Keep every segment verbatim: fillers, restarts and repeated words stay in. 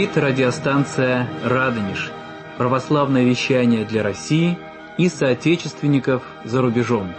Это радиостанция «Радонеж», православное вещание для России и соотечественников за рубежом.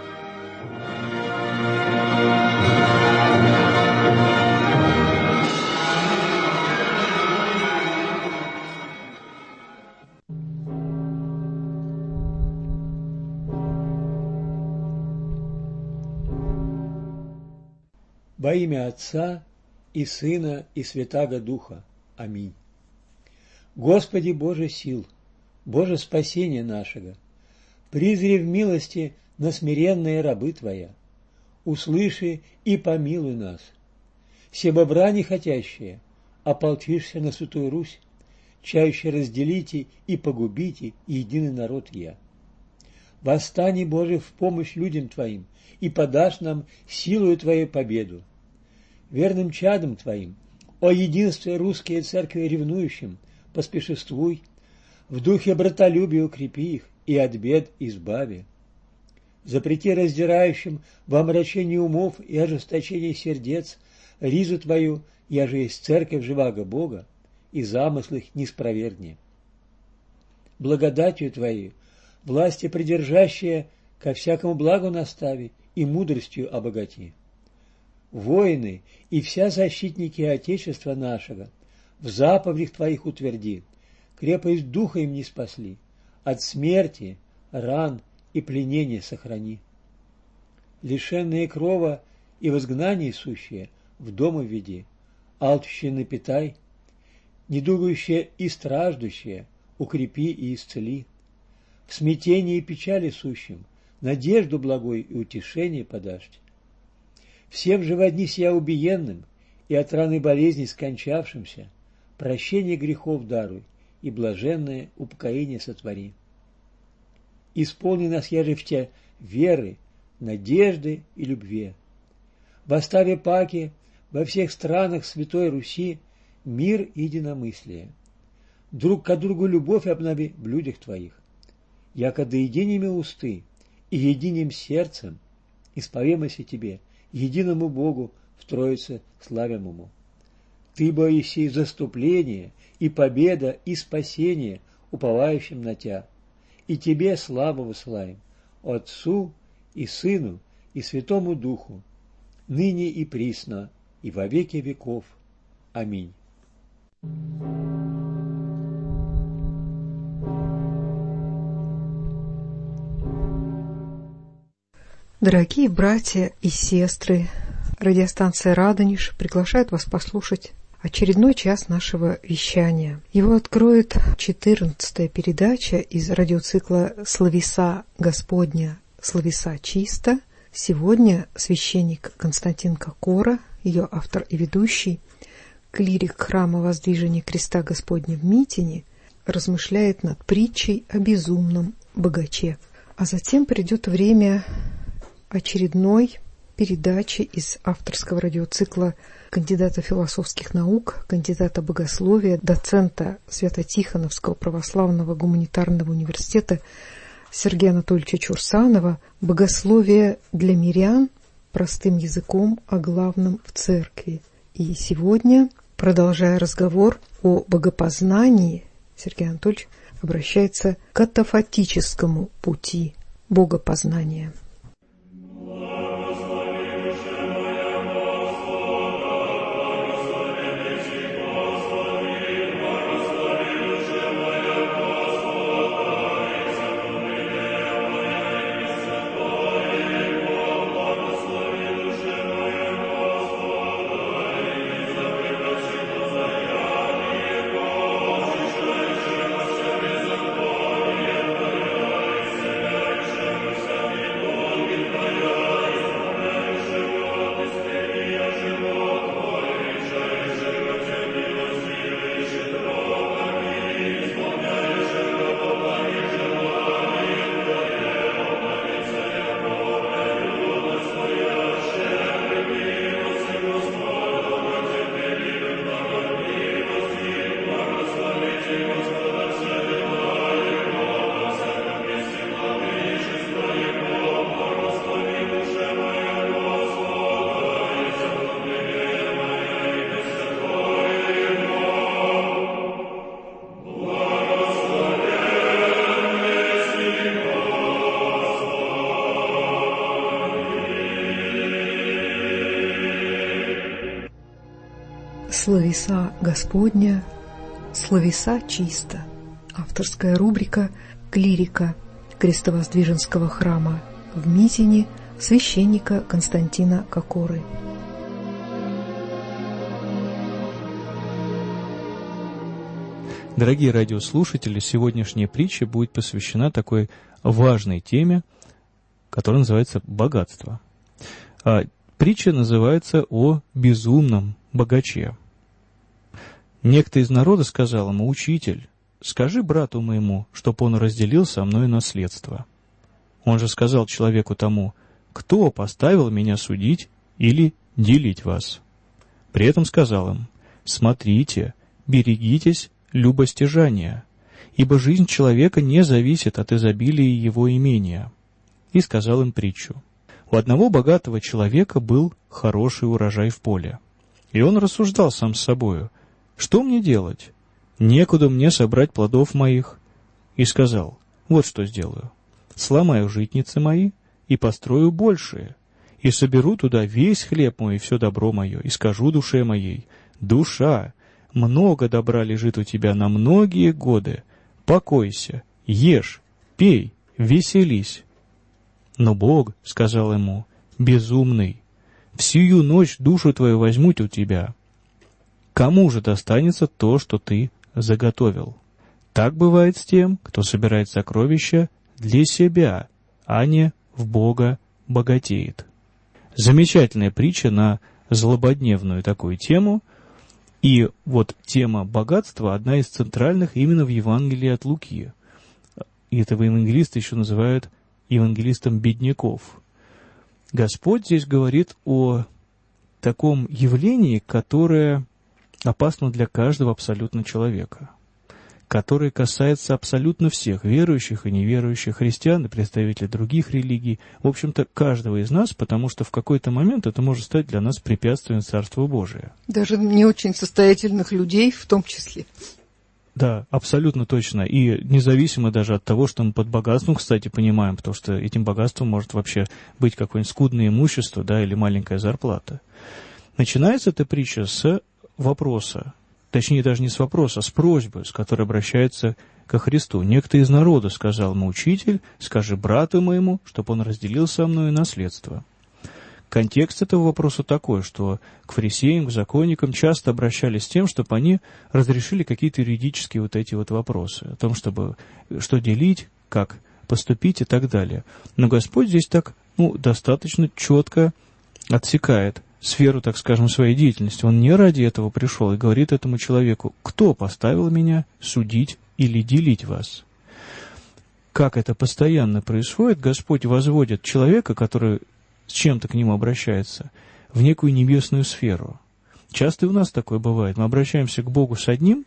Во имя Отца и Сына и Святаго Духа. Аминь. Господи Боже сил, Боже спасения нашего, призри в милости на смиренные рабы Твоя, услыши и помилуй нас. Себо брани хотящие, ополчишься на Святую Русь, чаще разделите и погубите единый народ я. Восстани, Боже, в помощь людям Твоим, и подашь нам силою Твоей победу. Верным чадом Твоим, о единстве русские церкви ревнующим, поспешествуй, в духе братолюбия укрепи их и от бед избави. Запрети раздирающим во омрачении умов и ожесточении сердец ризу Твою, яже есть церковь живаго Бога, и замыслы их не спровергни. Благодатью Твоей, власти придержащие, ко всякому благу настави и мудростью обогати. Воины и вся защитники Отечества нашего в заповедях Твоих утверди, крепость духа им не спасли, от смерти, ран и пленения сохрани. Лишенные крова и в изгнании сущие в дом введи, алчущие напитай, недугающие и страждущие укрепи и исцели. В смятении и печали сущим надежду благой и утешение подашь. Всем же во дни сия убиенным и от раны болезни скончавшимся прощение грехов даруй и блаженное упокоение сотвори. Исполни нас, яже в Те, веры, надежды и любви. В оставе паки во всех странах Святой Руси мир и единомыслие. Друг к другу любовь обнови в людях Твоих. Яко да единими усты и единым сердцем исповемося Тебе, единому Богу в Троице славимому. Ты бо еси заступление и победа и спасение уповающим на Тя, и Тебе славу высылаем, Отцу и Сыну и Святому Духу, ныне и присно, и во веки веков. Аминь. Дорогие братья и сестры, радиостанция «Радонеж» приглашает вас послушать очередной час нашего вещания. Его откроет четырнадцатая передача из радиоцикла «Словеса Господня, словеса чисто». Сегодня священник Константин Кокора, ее автор и ведущий, клирик храма Воздвижения Креста Господня в Митине, размышляет над притчей о безумном богаче. А затем придет время очередной передачи из авторского радиоцикла кандидата философских наук, кандидата богословия, доцента Свято-Тихоновского православного гуманитарного университета Сергея Анатольевича Чурсанова «Богословие для мирян простым языком о главном в церкви». И сегодня, продолжая разговор о богопознании, Сергей Анатольевич обращается к катафатическому пути богопознания. Amen. Словеса Господня, словеса чисто. Авторская рубрика «Клирика» Крестовоздвиженского храма в Митине священника Константина Кокоры. Дорогие радиослушатели, сегодняшняя притча будет посвящена такой важной теме, которая называется «богатство». А притча называется «О безумном богаче». Некто из народа сказал ему: «Учитель, скажи брату моему, чтоб он разделил со мной наследство». Он же сказал человеку тому: «Кто поставил меня судить или делить вас?» При этом сказал им: «Смотрите, берегитесь любостяжания, ибо жизнь человека не зависит от изобилия его имения». И сказал им притчу. У одного богатого человека был хороший урожай в поле, и он рассуждал сам с собою: «Что мне делать? Некуда мне собрать плодов моих». И сказал: «Вот что сделаю. Сломаю житницы мои и построю большие, и соберу туда весь хлеб мой и все добро мое, и скажу душе моей: душа, много добра лежит у тебя на многие годы. Покойся, ешь, пей, веселись». Но Бог сказал ему: «Безумный, всю ночь душу твою возьмут у тебя. Кому же достанется то, что ты заготовил?» Так бывает с тем, кто собирает сокровища для себя, а не в Бога богатеет. Замечательная притча на злободневную такую тему. И вот тема богатства одна из центральных именно в Евангелии от Луки. И этого евангелиста еще называют евангелистом бедняков. Господь здесь говорит о таком явлении, которое опасно для каждого абсолютно человека, которое касается абсолютно всех верующих и неверующих, христиан и представителей других религий, в общем-то, каждого из нас, потому что в какой-то момент это может стать для нас препятствием Царства Божия. Даже не очень состоятельных людей в том числе. Да, абсолютно точно. И независимо даже от того, что мы под богатством, кстати, понимаем, потому что этим богатством может вообще быть какое-нибудь скудное имущество, да, или маленькая зарплата. Начинается эта притча с вопроса, точнее даже не с вопроса, а с просьбы, с которой обращается ко Христу. Некто из народа сказал ему: «Учитель, скажи брату моему, чтобы он разделил со мной наследство». Контекст этого вопроса такой, что к фарисеям, к законникам часто обращались с тем, чтобы они разрешили какие-то юридические вот эти вот вопросы, о том, чтобы что делить, как поступить и так далее. Но Господь здесь так, ну, достаточно четко отсекает сферу, так скажем, своей деятельности. Он не ради этого пришел и говорит этому человеку: «Кто поставил меня судить или делить вас?» Как это постоянно происходит, Господь возводит человека, который с чем-то к нему обращается, в некую небесную сферу. Часто и у нас такое бывает. Мы обращаемся к Богу с одним,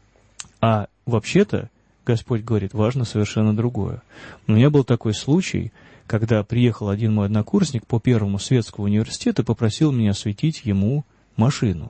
а вообще-то Господь говорит: важно совершенно другое. У меня был такой случай, когда приехал один мой однокурсник по первому светскому университету и попросил меня осветить ему машину.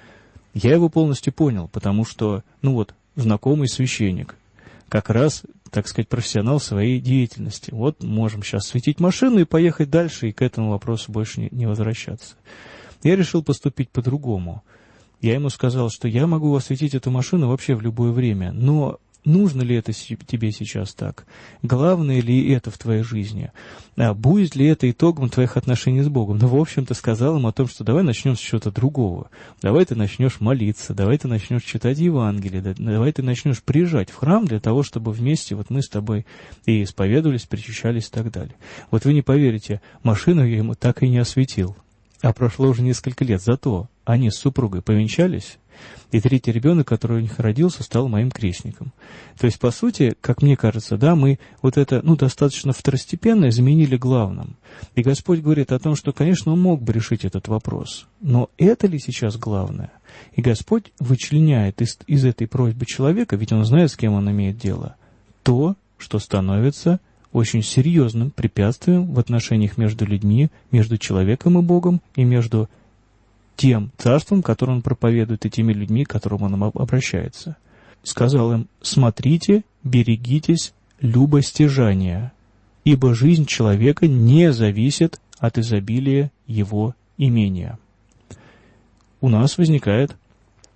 Я его полностью понял, потому что, ну вот, знакомый священник, как раз, так сказать, профессионал своей деятельности. Вот можем сейчас светить машину и поехать дальше, и к этому вопросу больше не, не возвращаться. Я решил поступить по-другому. Я ему сказал, что я могу осветить эту машину вообще в любое время, но нужно ли это тебе сейчас так? Главное ли это в твоей жизни? А будет ли это итогом твоих отношений с Богом? Ну, в общем-то, сказал им о том, что давай начнем с чего-то другого. Давай ты начнешь молиться, давай ты начнешь читать Евангелие, давай ты начнешь приезжать в храм для того, чтобы вместе вот мы с тобой и исповедовались, причащались и так далее. Вот вы не поверите, машину я ему так и не осветил. А прошло уже несколько лет. Зато они с супругой повенчались, и третий ребенок, который у них родился, стал моим крестником. То есть, по сути, как мне кажется, да, мы вот это, ну, достаточно второстепенное заменили главным. И Господь говорит о том, что, конечно, Он мог бы решить этот вопрос, но это ли сейчас главное? И Господь вычленяет из, из этой просьбы человека, ведь Он знает, с кем Он имеет дело, то, что становится очень серьезным препятствием в отношениях между людьми, между человеком и Богом, и между тем царством, которое он проповедует, и теми людьми, к которым он обращается. Сказал им: «Смотрите, берегитесь любостяжания, ибо жизнь человека не зависит от изобилия его имения». У нас возникает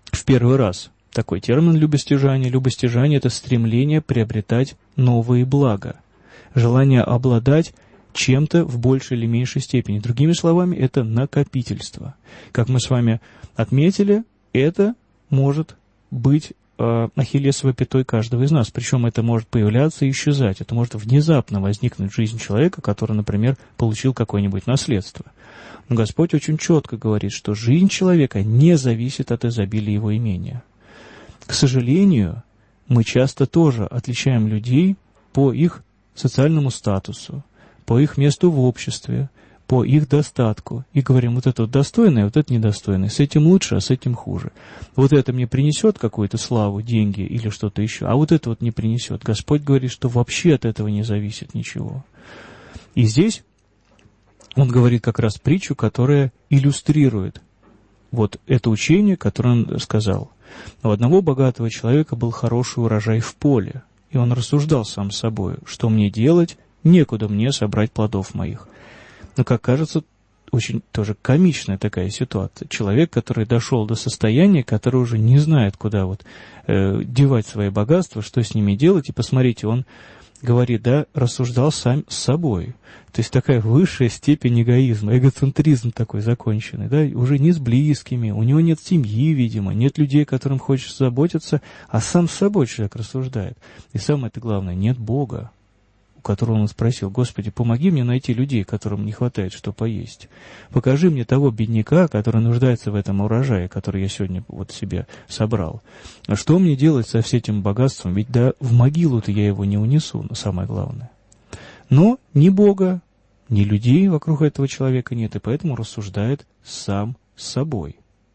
в первый раз такой термин любостяжание. Любостяжание – это стремление приобретать новые блага, желание обладать чем-то в большей или меньшей степени. Другими словами, это накопительство. Как мы с вами отметили, это может быть э, ахиллесовой пятой каждого из нас. Причем это может появляться и исчезать. Это может внезапно возникнуть в жизни человека, который, например, получил какое-нибудь наследство. Но Господь очень четко говорит, что жизнь человека не зависит от изобилия его имения. К сожалению, мы часто тоже отличаем людей по их социальному статусу, по их месту в обществе, по их достатку. И говорим, вот это вот достойное, вот это недостойное. С этим лучше, а с этим хуже. Вот это мне принесет какую-то славу, деньги или что-то еще, а вот это вот не принесет. Господь говорит, что вообще от этого не зависит ничего. И здесь Он говорит как раз притчу, которая иллюстрирует вот это учение, которое Он сказал. У одного богатого человека был хороший урожай в поле, и он рассуждал сам с собой, что мне делать, некуда мне собрать плодов моих. Но, как кажется, очень тоже комичная такая ситуация. Человек, который дошел до состояния, который уже не знает, куда вот э, девать свои богатства, что с ними делать. И посмотрите, он говорит, да, рассуждал сам с собой. То есть такая высшая степень эгоизма, эгоцентризм такой законченный, да, уже не с близкими, у него нет семьи, видимо, нет людей, которым хочется заботиться, а сам с собой человек рассуждает. И самое главное, нет Бога, у которого он спросил, Господи, помоги мне найти людей, которым не хватает что поесть. Покажи мне того бедняка, который нуждается в этом урожае, который я сегодня вот себе собрал. А что мне делать со всем этим богатством? Ведь да в могилу-то я его не унесу, но самое главное. Но ни Бога, ни людей вокруг этого человека нет, и поэтому рассуждает сам с собой.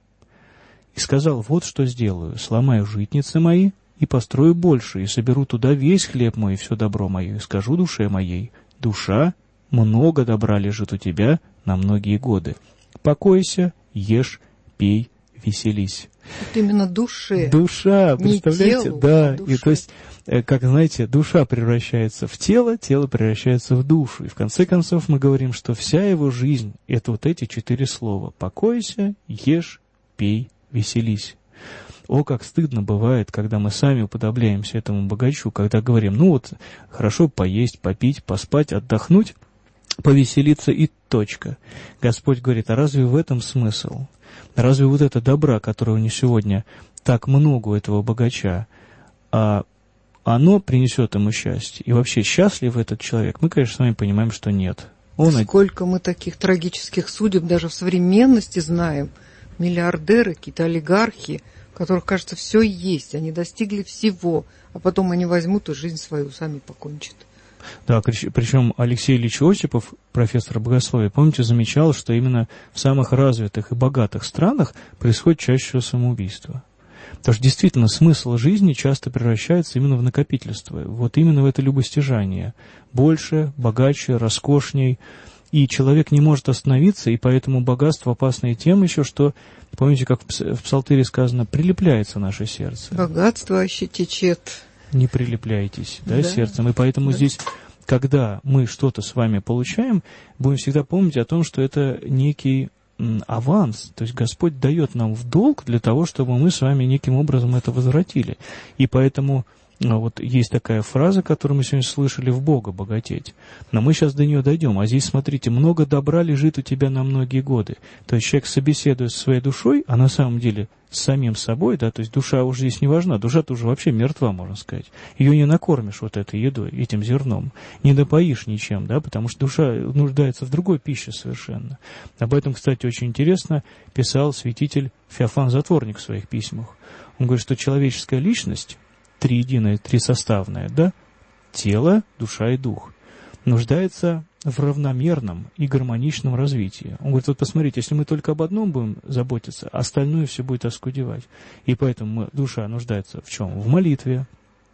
И сказал, вот что сделаю, сломаю житницы мои, и построю больше, и соберу туда весь хлеб мой и все добро мое, и скажу душе моей, душа, много добра лежит у тебя на многие годы. Покойся, ешь, пей, веселись. Вот именно душе. Душа, представляете? Не телу, да, а душе. И то есть, как знаете, душа превращается в тело, тело превращается в душу. И в конце концов мы говорим, что вся его жизнь — это вот эти четыре слова. Покойся, ешь, пей, веселись. О, как стыдно бывает, когда мы сами уподобляемся этому богачу, когда говорим, ну вот, хорошо поесть, попить, поспать, отдохнуть, повеселиться и точка. Господь говорит, а разве в этом смысл? Разве вот это добра, которое у него сегодня так много у этого богача, а оно принесет ему счастье? И вообще, счастлив этот человек? Мы, конечно, с вами понимаем, что нет. Он... Сколько мы таких трагических судеб даже в современности знаем. Миллиардеры, какие-то олигархи, у которых, кажется, все есть, они достигли всего, а потом они возьмут и жизнь свою сами покончат. Да, причем Алексей Ильич Осипов, профессор богословия, помните, замечал, что именно в самых развитых и богатых странах происходит чаще всего самоубийство. Потому что действительно смысл жизни часто превращается именно в накопительство, вот именно в это любостяжание. Больше, богаче, роскошней. И человек не может остановиться, и поэтому богатство опасное тем еще, что, помните, как в Псалтыре сказано, прилепляется наше сердце. Богатство аще течет. Не прилепляйтесь, да, да. сердцем. И поэтому да. Здесь, когда мы что-то с вами получаем, будем всегда помнить о том, что это некий м, аванс. То есть Господь дает нам в долг для того, чтобы мы с вами неким образом это возвратили. И поэтому... Вот есть такая фраза, которую мы сегодня слышали, в Бога богатеть. Но мы сейчас до нее дойдем. А здесь, смотрите, много добра лежит у тебя на многие годы. То есть человек собеседует со своей душой, а на самом деле с самим собой, да, то есть душа уже здесь не важна. Душа-то уже вообще мертва, можно сказать. Ее не накормишь вот этой едой, этим зерном. Не допоишь ничем, да, потому что душа нуждается в другой пище совершенно. Об этом, кстати, очень интересно писал святитель Феофан Затворник в своих письмах. Он говорит, что человеческая личность, триединая, трисоставная, да, тело, душа и дух, нуждается в равномерном и гармоничном развитии. Он говорит, вот посмотрите, если мы только об одном будем заботиться, остальное все будет оскудевать. И поэтому мы, душа нуждается в чем? В молитве,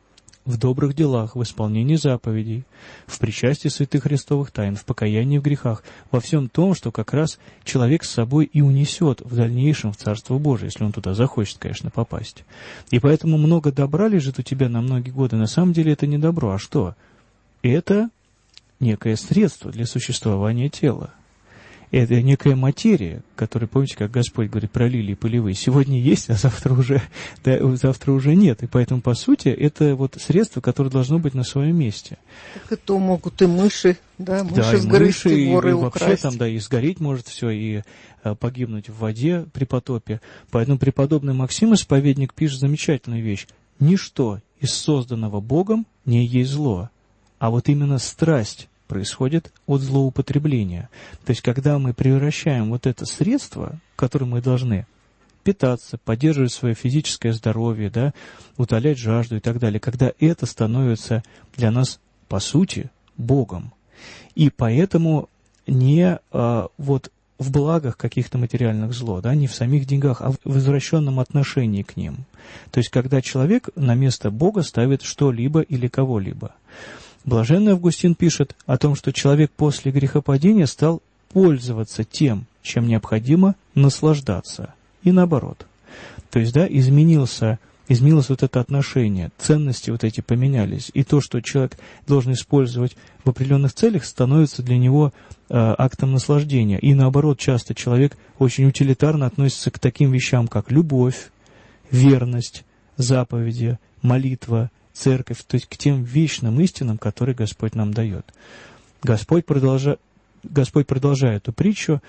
в добрых делах, в исполнении заповедей, в причастии святых христовых тайн, в покаянии в грехах, во всем том, что как раз человек с собой и унесет в дальнейшем в Царство Божие, если он туда захочет, конечно, попасть. И поэтому много добра лежит у тебя на многие годы. На самом деле это не добро, а что? Это некое средство для существования тела. это некая материя, которая, помните, как Господь говорит про лилии полевые, сегодня есть, а завтра уже, да, завтра уже нет. И поэтому, по сути, это вот средство, которое должно быть на своем месте. Так и то могут и мыши, да, мыши да, сгрызть, и, и воры и украсть. вообще там, да, и сгореть может все, и а, погибнуть в воде при потопе. Поэтому преподобный Максим Исповедник пишет замечательную вещь. Ничто из созданного Богом не есть зло, а вот именно страсть происходит от злоупотребления. То есть, когда мы превращаем вот это средство, которым мы должны питаться, поддерживать свое физическое здоровье, да, утолять жажду и так далее, когда это становится для нас, по сути, Богом. И поэтому не а, вот в благах каких-то материальных зло, да, не в самих деньгах, а в извращенном отношении к ним. То есть, когда человек на место Бога ставит что-либо или кого-либо. Блаженный Августин пишет о том, что человек после грехопадения стал пользоваться тем, чем необходимо наслаждаться, и наоборот. То есть, да, изменился, изменилось вот это отношение, ценности вот эти поменялись, и то, что человек должен использовать в определенных целях, становится для него э, актом наслаждения. И наоборот, часто человек очень утилитарно относится к таким вещам, как любовь, верность, заповеди, молитва, церковь, то есть к тем вечным истинам, которые Господь нам дает. Господь, продолжа... Господь продолжая эту притчу,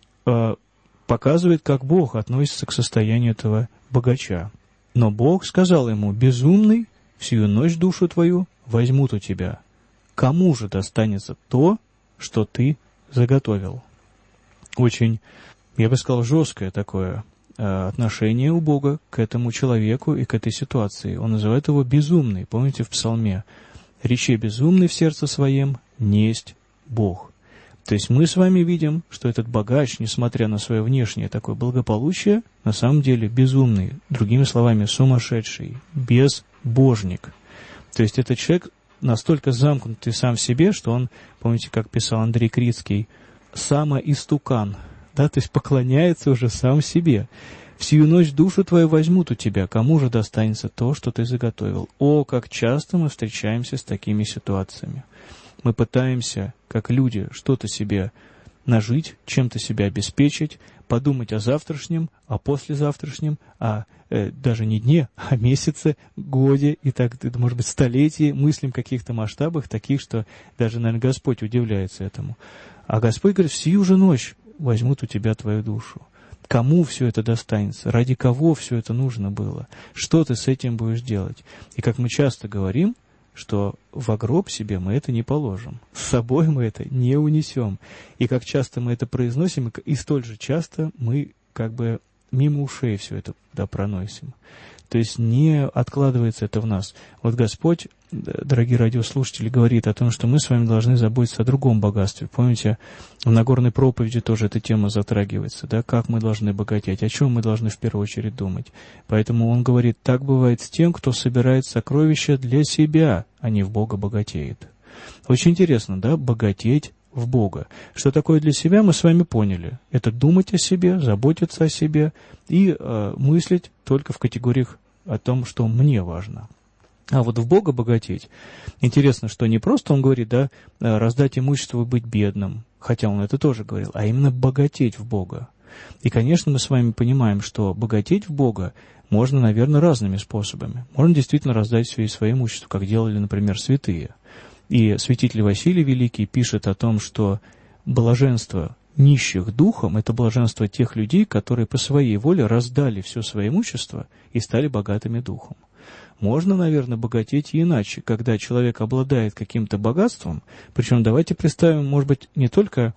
э, показывает, как Бог относится к состоянию этого богача. Но Бог сказал ему: «Безумный, всю ночь душу твою возьмут у тебя. Кому же достанется то, что ты заготовил?» Очень, я бы сказал, жесткое такое отношение у Бога к этому человеку и к этой ситуации. Он называет его безумный. Помните в Псалме? «Речи безумный в сердце своем, несть Бог». То есть мы с вами видим, что этот богач, несмотря на свое внешнее такое благополучие, на самом деле безумный, другими словами, сумасшедший, безбожник. То есть этот человек настолько замкнутый сам в себе, что он, помните, как писал Андрей Крицкий, самоистукан, да, то есть поклоняется уже сам себе. «Всю ночь душу твою возьмут у тебя, кому же достанется то, что ты заготовил?» О, как часто мы встречаемся с такими ситуациями. Мы пытаемся, как люди, что-то себе нажить, чем-то себя обеспечить, подумать о завтрашнем, о послезавтрашнем, о э, даже не дне, а месяце, годе и так, может быть, столетии, мыслим о каких-то масштабах, таких, что даже, наверное, Господь удивляется этому. А Господь говорит: «Всю же ночь возьмут у тебя твою душу». Кому все это достанется? Ради кого все это нужно было? Что ты с этим будешь делать? И как мы часто говорим, что в гроб себе мы это не положим, с собой мы это не унесем. И как часто мы это произносим, и столь же часто мы как бы мимо ушей все это, да, проносим. То есть не откладывается это в нас. Вот Господь, дорогие радиослушатели, говорит о том, что мы с вами должны заботиться о другом богатстве. Помните, в Нагорной проповеди тоже эта тема затрагивается, да, как мы должны богатеть, о чем мы должны в первую очередь думать. Поэтому он говорит: так бывает с тем, кто собирает сокровища для себя, а не в Бога богатеет. Очень интересно, да, богатеть в Бога. Что такое для себя, мы с вами поняли. Это думать о себе, заботиться о себе и э, мыслить только в категориях о том, что мне важно. А вот в Бога богатеть. Интересно, что не просто он говорит, да, раздать имущество и быть бедным, хотя он это тоже говорил, а именно богатеть в Бога. И, конечно, мы с вами понимаем, что богатеть в Бога можно, наверное, разными способами. Можно действительно раздать все и свое имущество, как делали, например, святые. И святитель Василий Великий пишет о том, что блаженство нищих духом – это блаженство тех людей, которые по своей воле раздали все свое имущество и стали богатыми духом. Можно, наверное, богатеть и иначе, когда человек обладает каким-то богатством, причем давайте представим, может быть, не только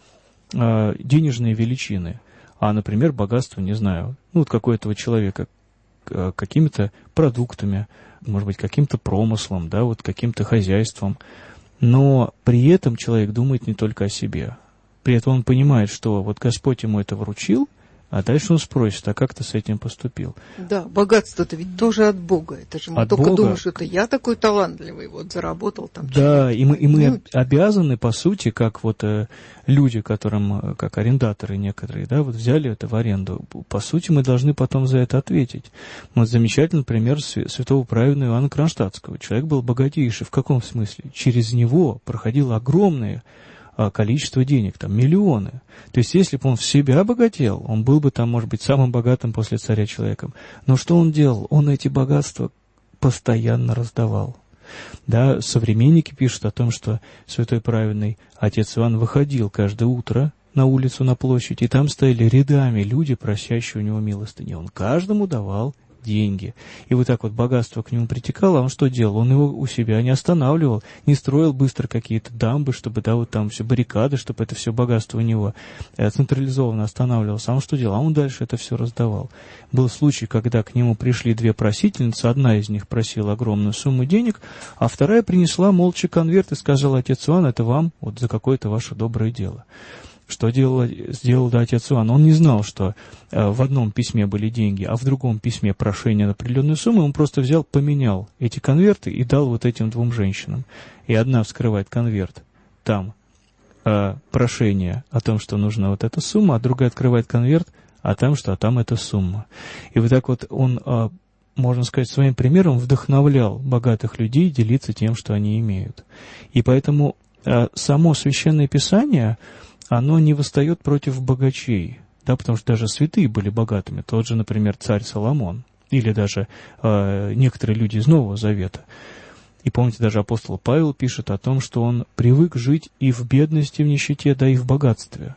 э, денежные величины, а, например, богатство, не знаю, ну, вот какого-то человека э, какими-то продуктами, может быть, каким-то промыслом, да, вот каким-то хозяйством. Но при этом человек думает не только о себе. При этом он понимает, что вот Господь ему это вручил, а дальше он спросит: а как ты с этим поступил? Да, богатство-то ведь тоже от Бога. Это же мы от только Бога. думаем, что это я такой талантливый, вот заработал там. Да, и мы, и мы обязаны, по сути, как вот э, люди, которым, как арендаторы некоторые, да, вот взяли это в аренду, по сути, мы должны потом за это ответить. Вот замечательный пример святого праведного Иоанна Кронштадтского. Человек был богатейший. В каком смысле? Через него проходило огромное количество денег, там миллионы. То есть, если бы он в себя богател, он был бы там, может быть, самым богатым после царя человеком. Но что он делал? Он эти богатства постоянно раздавал. Да, современники пишут о том, что святой праведный отец Иоанн выходил каждое утро на улицу, на площадь, и там стояли рядами люди, просящие у него милостыни. Он каждому давал деньги. И вот так вот богатство к нему притекало, а он что делал? Он его у себя не останавливал, не строил быстро какие-то дамбы, чтобы, да, вот там все баррикады, чтобы это все богатство у него централизованно останавливалось. А он что делал? А он дальше это все раздавал. Был случай, когда к нему пришли две просительницы, одна из них просила огромную сумму денег, а вторая принесла молча конверт и сказала: отец Иоанн, это вам вот за какое-то ваше доброе дело. Что делал, сделал да, отец Иоанн? Он не знал, что э, в одном письме были деньги, а в другом письме прошение на определенную сумму. Он просто взял, поменял эти конверты и дал вот этим двум женщинам. И одна вскрывает конверт, там э, прошение о том, что нужна вот эта сумма, а другая открывает конверт, а там что, а там эта сумма. И вот так вот он, э, можно сказать, своим примером вдохновлял богатых людей делиться тем, что они имеют. И поэтому э, само Священное Писание, оно не восстает против богачей, да, потому что даже святые были богатыми. Тот же, например, царь Соломон, или даже э, некоторые люди из Нового Завета. И помните, даже апостол Павел пишет о том, что он привык жить и в бедности, и в нищете, да и в богатстве.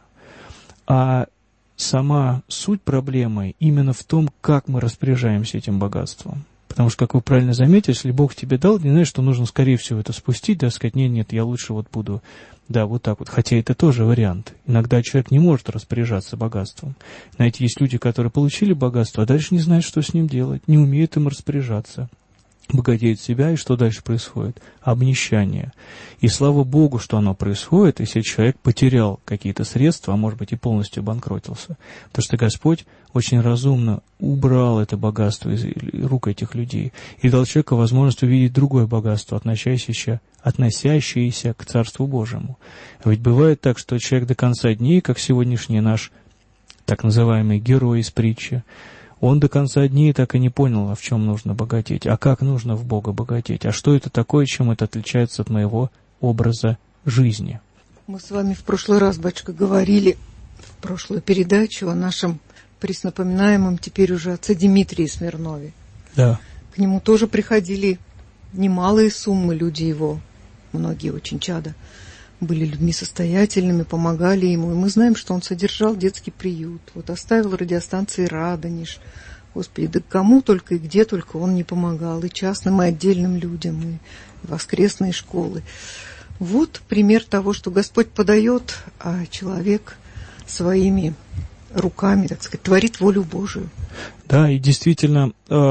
А сама суть проблемы именно в том, как мы распоряжаемся этим богатством. Потому что, как вы правильно заметили, если Бог тебе дал, не знаешь, что нужно, скорее всего, это спустить, да, сказать: нет, нет, я лучше вот буду, да, вот так вот. Хотя это тоже вариант. Иногда человек не может распоряжаться богатством. Знаете, есть люди, которые получили богатство, а дальше не знают, что с ним делать, не умеют им распоряжаться. Богатеют себя, и что дальше происходит? Обнищание. И слава Богу, что оно происходит, если человек потерял какие-то средства, а может быть и полностью обанкротился. Потому что Господь очень разумно убрал это богатство из рук этих людей и дал человеку возможность увидеть другое богатство, относящееся, относящееся к Царству Божьему. Ведь бывает так, что человек до конца дней, как сегодняшний наш так называемый герой из притчи, он до конца дней так и не понял, а в чем нужно богатеть, а как нужно в Бога богатеть, а что это такое, чем это отличается от моего образа жизни. Мы с вами в прошлый раз, батюшка, говорили в прошлую передачу о нашем преснопоминаемом теперь уже отце Дмитрии Смирнове. Да. К нему тоже приходили немалые суммы, люди его, многие очень чада, были людьми состоятельными, помогали ему. И мы знаем, что он содержал детский приют. Вот оставил радиостанции «Радонеж». Господи, да кому только и где только он не помогал. И частным, и отдельным людям, и воскресные школы. Вот пример того, что Господь подает, а человек своими руками, так сказать, творит волю Божию. Да, и действительно,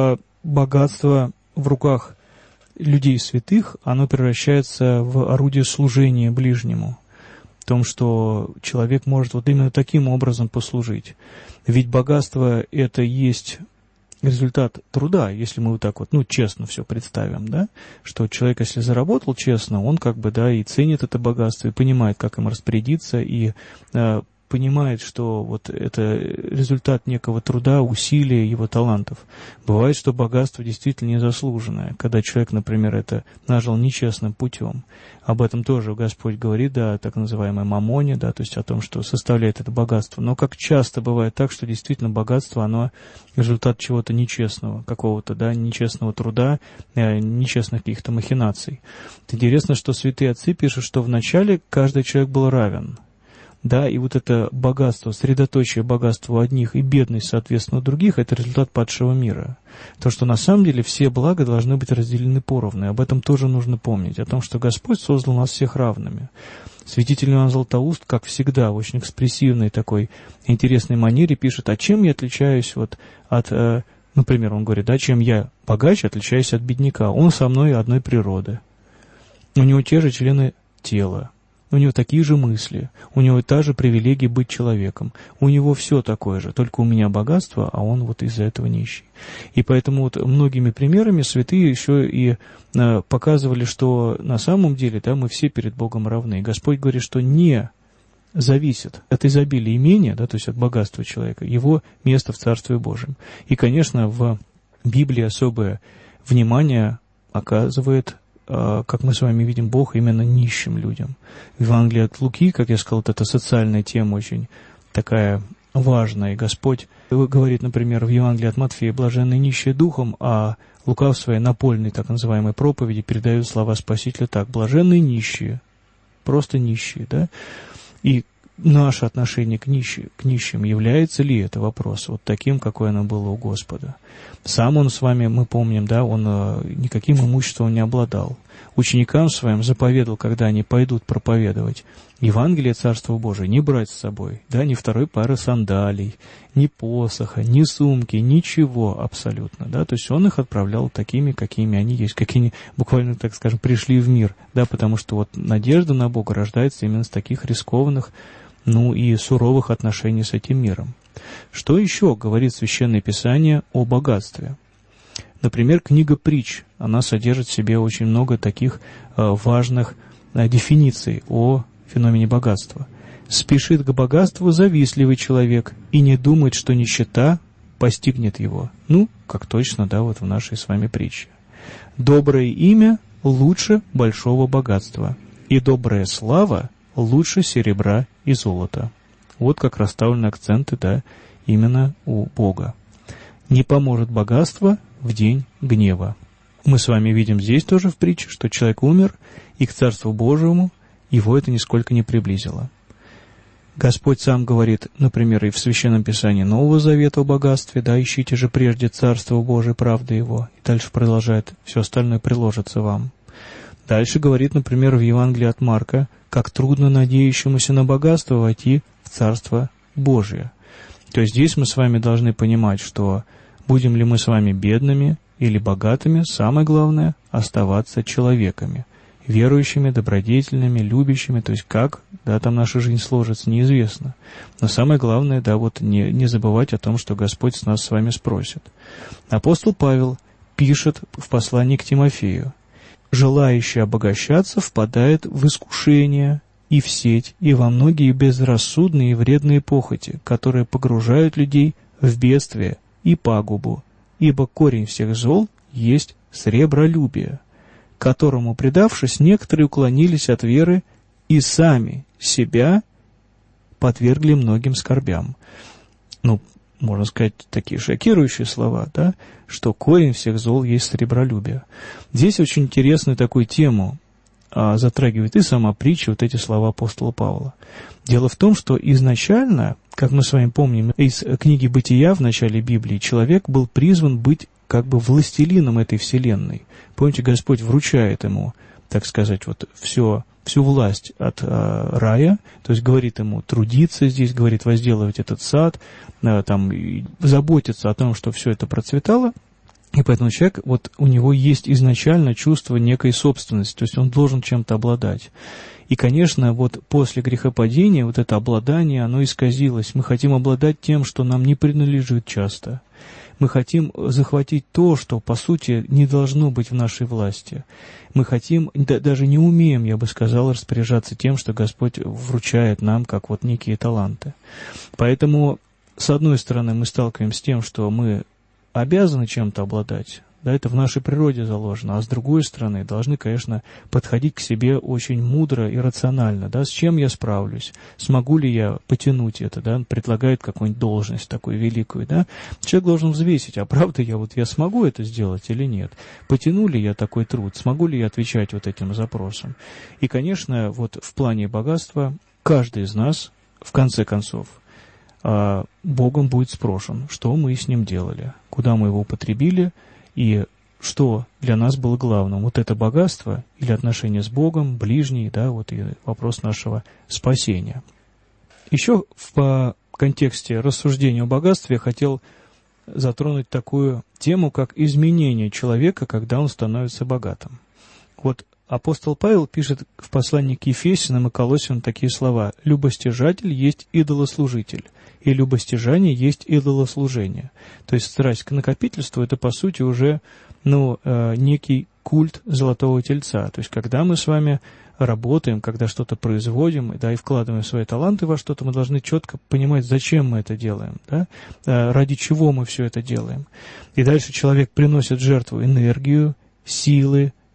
богатство в руках людей святых, оно превращается в орудие служения ближнему. В том, что человек может вот именно таким образом послужить. Ведь богатство — это есть результат труда, если мы вот так вот, ну, честно все представим, да, что человек, если заработал честно, он как бы, да, и ценит это богатство, и понимает, как им распорядиться, и э, понимает, что вот это результат некого труда, усилия, его талантов. Бывает, что богатство действительно незаслуженное, когда человек, например, это нажил нечестным путем. Об этом тоже Господь говорит, да, о так называемой мамоне, да, то есть о том, что составляет это богатство. Но как часто бывает так, что действительно богатство, оно результат чего-то нечестного, какого-то, да, нечестного труда, э, нечестных каких-то махинаций. Интересно, что святые отцы пишут, что вначале каждый человек был равен. Да, и вот это богатство, средоточие богатства у одних и бедность, соответственно, у других, это результат падшего мира. То, что на самом деле все блага должны быть разделены поровну, и об этом тоже нужно помнить, о том, что Господь создал нас всех равными. Святитель Иоанн Златоуст, как всегда, в очень экспрессивной такой интересной манере пишет: а чем я отличаюсь вот от, э, например, он говорит, да, чем я богаче отличаюсь от бедняка, он со мной одной природы, у него те же члены тела. У него такие же мысли, у него та же привилегия быть человеком. У него все такое же, только у меня богатство, а он вот из-за этого нищий. И поэтому вот многими примерами святые еще и э, показывали, что на самом деле, да, мы все перед Богом равны. И Господь говорит, что не зависит от изобилия имения, да, то есть от богатства человека, его место в Царстве Божьем. И, конечно, в Библии особое внимание оказывает как мы с вами видим, Бог именно нищим людям. В Евангелии от Луки, как я сказал, вот эта социальная тема очень такая важная. И Господь говорит, например, в Евангелии от Матфея: «Блаженны нищие духом», а Лука в своей напольной, так называемой, проповеди передает слова Спасителя так: «Блаженны нищие», просто нищие, да? И наше отношение к, нищим, к нищим, является ли это вопрос вот таким, какое оно было у Господа? Сам он с вами, мы помним, да, он э, никаким имуществом не обладал. Ученикам своим заповедал, когда они пойдут проповедовать Евангелие Царства Божия, не брать с собой, да, ни второй пары сандалий, ни посоха, ни сумки, ничего абсолютно, да, то есть он их отправлял такими, какими они есть, какие они буквально, так скажем, пришли в мир, да, потому что вот надежда на Бога рождается именно с таких рискованных, ну и суровых отношений с этим миром. Что еще говорит Священное Писание о богатстве? Например, книга Притч, она содержит в себе очень много таких э, важных э, дефиниций о феномене богатства. «Спешит к богатству завистливый человек и не думает, что нищета постигнет его». Ну, как точно, да, вот в нашей с вами притче. «Доброе имя лучше большого богатства, и добрая слава лучше серебра и золота». Вот как расставлены акценты, да, именно у Бога. «Не поможет богатство в день гнева». Мы с вами видим здесь тоже в притче, что человек умер, и к Царству Божьему его это нисколько не приблизило. Господь сам говорит, например, и в Священном Писании Нового Завета о богатстве, да, «Ищите же прежде Царство Божие, правды Его». И дальше продолжает: «Все остальное приложится вам». Дальше говорит, например, в Евангелии от Марка, как трудно надеющемуся на богатство войти в Царство Божие. То есть здесь мы с вами должны понимать, что будем ли мы с вами бедными или богатыми, самое главное — оставаться человеками, верующими, добродетельными, любящими, то есть как, да, там наша жизнь сложится, неизвестно. Но самое главное, да, вот не, не забывать о том, что Господь с нас с вами спросит. Апостол Павел пишет в послании к Тимофею: «Желающий обогащаться впадает в искушение и в сеть, и во многие безрассудные и вредные похоти, которые погружают людей в бедствие и пагубу, ибо корень всех зол есть сребролюбие, которому, предавшись, некоторые уклонились от веры и сами себя подвергли многим скорбям». Ну, можно сказать, такие шокирующие слова, да, что корень всех зол есть сребролюбие. Здесь очень интересную такую тему а, затрагивает и сама притча, вот эти слова апостола Павла. Дело в том, что изначально, как мы с вами помним из книги «Бытия» в начале Библии, человек был призван быть как бы властелином этой вселенной. Помните, Господь вручает ему, так сказать, вот все, всю власть от а, рая, то есть говорит ему трудиться здесь, говорит возделывать этот сад, а, там, и заботиться о том, что все это процветало. И поэтому человек, вот у него есть изначально чувство некой собственности, то есть он должен чем-то обладать. И, конечно, вот после грехопадения вот это обладание, оно исказилось. Мы хотим обладать тем, что нам не принадлежит часто. Мы хотим захватить то, что, по сути, не должно быть в нашей власти. Мы хотим, да, даже не умеем, я бы сказал, распоряжаться тем, что Господь вручает нам, как вот некие таланты. Поэтому, с одной стороны, мы сталкиваемся с тем, что мы обязаны чем-то обладать, да, это в нашей природе заложено, а с другой стороны, должны, конечно, подходить к себе очень мудро и рационально, да, с чем я справлюсь, смогу ли я потянуть это, да, предлагает какую-нибудь должность такую великую, да, человек должен взвесить, а правда я вот, я смогу это сделать или нет, потяну ли я такой труд, смогу ли я отвечать вот этим запросам. И, конечно, вот в плане богатства каждый из нас, в конце концов, Богом будет спрошен, что мы с ним делали, куда мы его употребили, и что для нас было главным, вот это богатство или отношение с Богом, ближний, да, вот и вопрос нашего спасения. Еще в контексте рассуждения о богатстве я хотел затронуть такую тему, как изменение человека, когда он становится богатым. Вот апостол Павел пишет в послании к Ефесянам и Колоссянам такие слова: «Любостяжатель есть идолослужитель, и любостяжание есть идолослужение». То есть страсть к накопительству — это, по сути, уже ну, э, некий культ золотого тельца. То есть когда мы с вами работаем, когда что-то производим, да, и вкладываем свои таланты во что-то, мы должны четко понимать, зачем мы это делаем, да, э, ради чего мы все это делаем. И дальше человек приносит в жертву энергию, силы,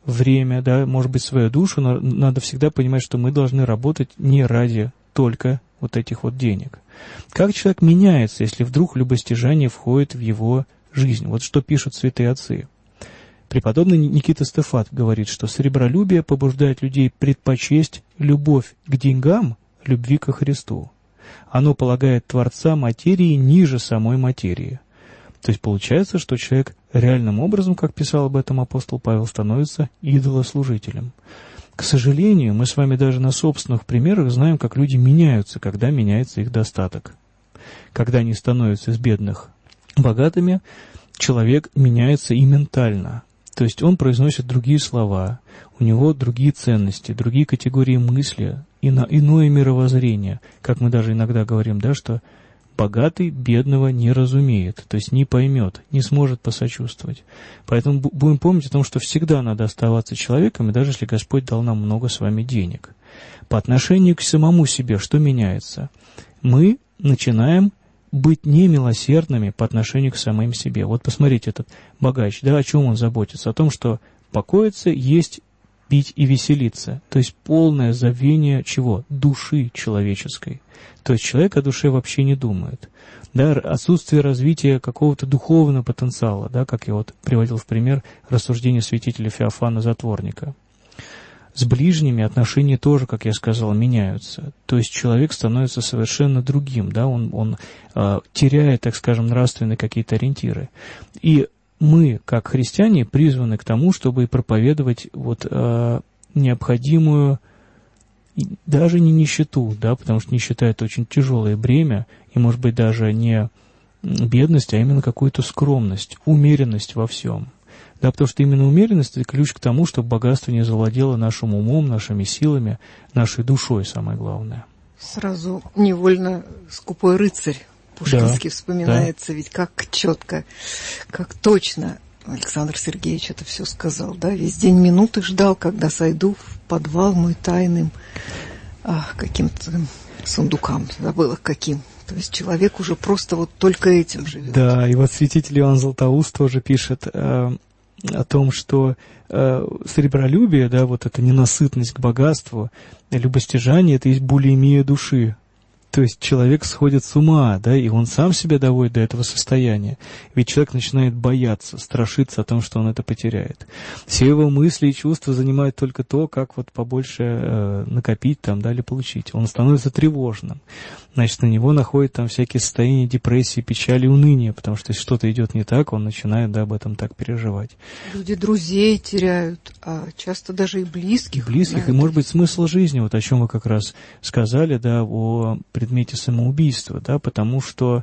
время, да, может быть, свою душу, но надо всегда понимать, что мы должны работать не ради только вот этих вот денег. Как человек меняется, если вдруг любостяжание входит в его жизнь? Вот что пишут святые отцы. Преподобный Никита Стефат говорит, что сребролюбие побуждает людей предпочесть любовь к деньгам любви ко Христу. Оно полагает Творца материи ниже самой материи. То есть получается, что человек реальным образом, как писал об этом апостол Павел, становится идолослужителем. К сожалению, мы с вами даже на собственных примерах знаем, как люди меняются, когда меняется их достаток. Когда они становятся из бедных богатыми, человек меняется и ментально. То есть он произносит другие слова, у него другие ценности, другие категории мысли, ино, иное мировоззрение. Как мы даже иногда говорим, да, что богатый бедного не разумеет, то есть не поймет, не сможет посочувствовать. Поэтому будем помнить о том, что всегда надо оставаться человеком, и даже если Господь дал нам много с вами денег. По отношению к самому себе что меняется? Мы начинаем быть немилосердными по отношению к самим себе. Вот посмотрите, этот богач, да, о чем он заботится? О том, что покоиться, есть, пить и веселиться. То есть полное забвение чего? Души человеческой. То есть человек о душе вообще не думает. Да, отсутствие развития какого-то духовного потенциала, да, как я вот приводил в пример рассуждения святителя Феофана Затворника. С ближними отношения тоже, как я сказал, меняются. То есть человек становится совершенно другим, да, он, он э, теряет, так скажем, нравственные какие-то ориентиры. И мы, как христиане, призваны к тому, чтобы проповедовать вот э, необходимую, даже не нищету, да, потому что нищета — это очень тяжелое бремя, и, может быть, даже не бедность, а именно какую-то скромность, умеренность во всем. Да, потому что именно умеренность — это ключ к тому, чтобы богатство не завладело нашим умом, нашими силами, нашей душой, самое главное. Сразу невольно «Скупой рыцарь» Пушкинский да, вспоминается, да. Ведь как четко, как точно Александр Сергеевич это все сказал, да, весь день минуты ждал, когда сойду в подвал мой тайным а, каким-то сундукам, забыла каким. То есть человек уже просто вот только этим живет. Да, и вот святитель Иоанн Златоуст тоже пишет э, о том, что э, сребролюбие, да, вот эта ненасытность к богатству, любостяжание — это есть булимия души. То есть человек сходит с ума, да, и он сам себя доводит до этого состояния. Ведь человек начинает бояться, страшиться о том, что он это потеряет. Все его мысли и чувства занимают только то, как вот побольше э, накопить там, да, или получить. Он становится тревожным. Значит, на него находят там всякие состояния депрессии, печали, уныния, потому что если что-то идет не так, он начинает, да, об этом так переживать. Люди друзей теряют, а часто даже и близких. И близких, и, может быть, смысл жизни, вот о чем вы как раз сказали, да, о предмете самоубийства, да, потому что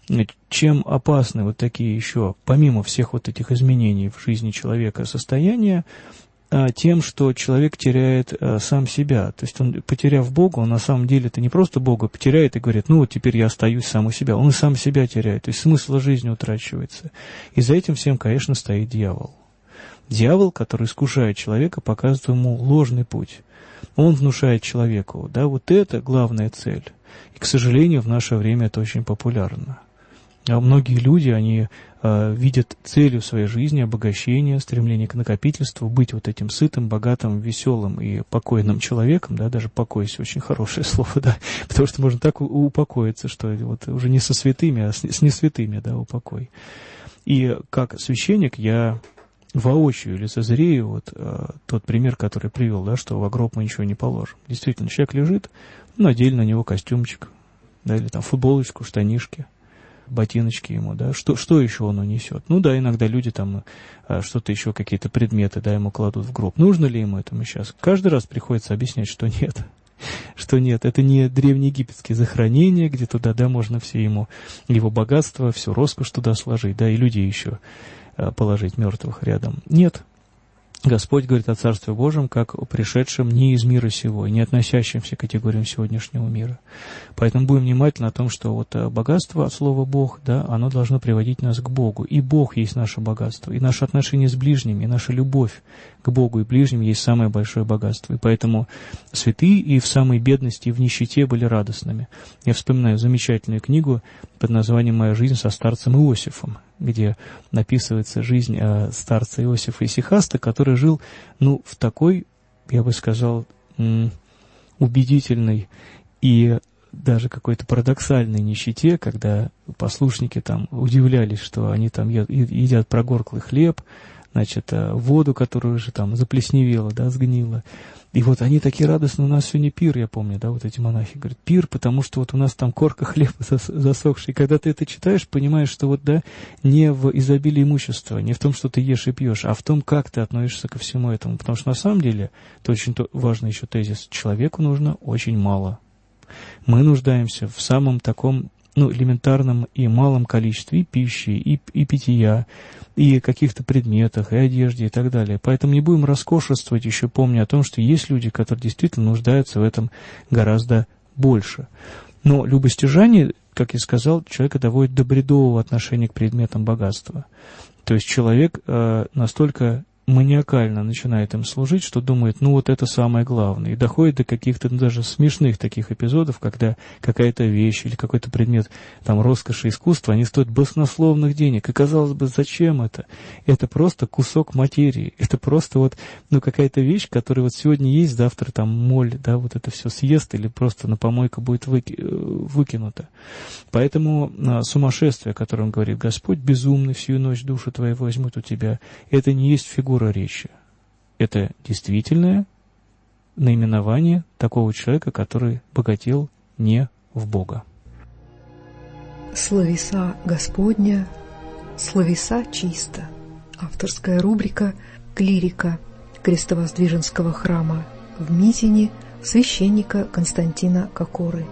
чем опасны вот такие еще, помимо всех вот этих изменений в жизни человека, состояния, тем, что человек теряет а, сам себя. То есть он, потеряв Бога, он на самом деле это не просто Бога потеряет и говорит, ну вот теперь я остаюсь сам у себя. Он и сам себя теряет, то есть смысл жизни утрачивается. И за этим всем, конечно, стоит дьявол. Дьявол, который искушает человека, показывает ему ложный путь. Он внушает человеку, да, вот это главная цель. И, к сожалению, в наше время это очень популярно. А многие люди, они э, видят целью своей жизни обогащение, стремление к накопительству, быть вот этим сытым, богатым, веселым и покойным человеком, да, даже покойся очень хорошее слово, да, потому что можно так упокоиться, что вот уже не со святыми, а с, с несвятыми, да, упокой. И как священник я воочию лицезрею вот э, тот пример, который привел, да, что в гроб мы ничего не положим. Действительно, человек лежит, надели на него костюмчик, да, или там футболочку, штанишки, ботиночки ему, да, что, что еще он унесет? Ну да, иногда люди там что-то еще, какие-то предметы, да, ему кладут в гроб. Нужно ли ему это сейчас? Каждый раз приходится объяснять, что нет, что нет, это не древнеегипетские захоронения, где туда, да, можно все ему, его богатство, всю роскошь туда сложить, да, и людей еще положить мертвых рядом. Нет. Господь говорит о Царстве Божьем, как о пришедшем не из мира сего, не относящемся к категориям сегодняшнего мира. Поэтому будем внимательны о том, что вот богатство от слова «Бог», да, оно должно приводить нас к Богу. И Бог есть наше богатство, и наши отношения с ближними, и наша любовь к Богу и ближним есть самое большое богатство. И поэтому святые и в самой бедности, и в нищете были радостными. Я вспоминаю замечательную книгу под названием «Моя жизнь со старцем Иосифом», где написывается жизнь старца Иосифа Исихаста, который жил, ну, в такой, я бы сказал, убедительной и даже какой-то парадоксальной нищете, когда послушники там удивлялись, что они там едят прогорклый хлеб, значит, воду, которая уже там заплесневела, да, сгнила. И вот они такие радостные, у нас сегодня пир, я помню, да, вот эти монахи говорят, пир, потому что вот у нас там корка хлеба засохшая. И когда ты это читаешь, понимаешь, что вот, да, не в изобилии имущества, не в том, что ты ешь и пьешь, а в том, как ты относишься ко всему этому. Потому что на самом деле, это очень важный еще тезис, человеку нужно очень мало. Мы нуждаемся в самом таком, ну, элементарном и малом количестве и пищи, и, и питья, и каких-то предметах, и одежде, и так далее. Поэтому не будем роскошествовать, еще помня о том, что есть люди, которые действительно нуждаются в этом гораздо больше. Но любостяжание, как я сказал, человека доводит до бредового отношения к предметам богатства. То есть человек э, настолько маниакально начинает им служить, что думает, ну вот это самое главное. И доходит до каких-то ну, даже смешных таких эпизодов, когда какая-то вещь или какой-то предмет там роскоши, искусства, они стоят баснословных денег. И казалось бы, зачем это? Это просто кусок материи. Это просто вот ну какая-то вещь, которая вот сегодня есть, завтра там моль, да, вот это все съест или просто на помойку будет выки- выкинуто. Поэтому а, сумасшествие, о котором говорит Господь, безумный, всю ночь душу твою возьмут у тебя, это не есть фигура речи. Это действительное наименование такого человека, который богател не в Бога. Словеса Господня, словеса чисто. Авторская рубрика «Клирика» Крестовоздвиженского храма в Митине священника Константина Кокоры.